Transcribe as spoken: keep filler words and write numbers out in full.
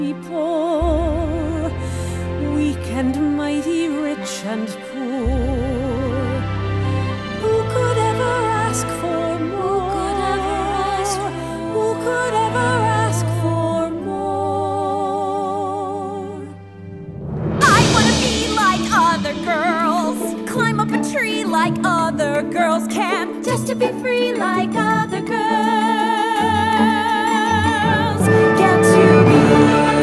people, weak and mighty, rich and poor. Who could ever ask for more? Who could ever ask for more? I wanna be like other girls, climb up a tree like other girls can, Just to be free like